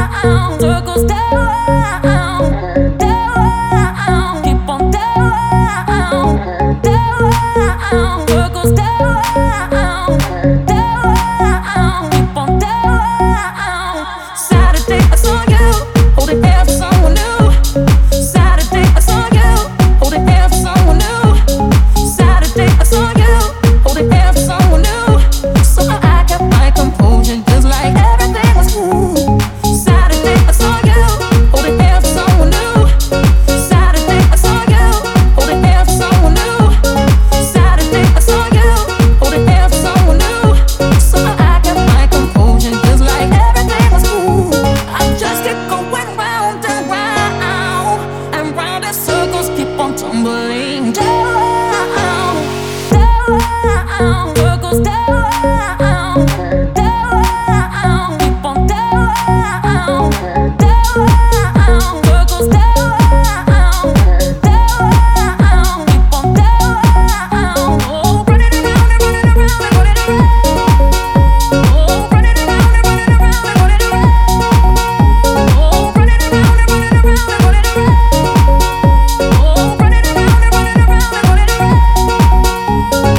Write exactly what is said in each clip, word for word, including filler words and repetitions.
circles down, down, keep on down, down, circles down, down, keep on down. Saturday I saw you holding hands with someone new. Saturday I saw you holding hands with someone new. Saturday I saw you holding hands with someone new. So I kept my composure just like everything was cool. Saturday I saw you holding hands with someone new. Saturday I saw you holding hands with someone new. Saturday I saw you holding hands with someone new. So I kept my composure just like everything was cool. I just kept going round and round and round in circles, keep on tumbling down, down, circles down, down, keep on down, down, circles down, down, keep on down. Oh, running around and running around and running around. Oh, running around and running around and running around. Oh, running around and running around and running around. Oh, running around and running around and running around.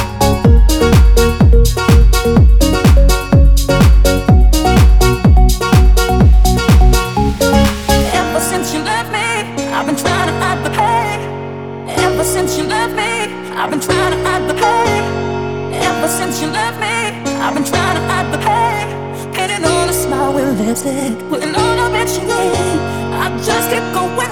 Ever since you left me, I've been trying to hide the pain. Ever since you left me, I've been trying to hide the pain. Ever since you left me, I've been trying to hide the pain. Painting on a smile with lipstick, putting on a bitch, I just keep going.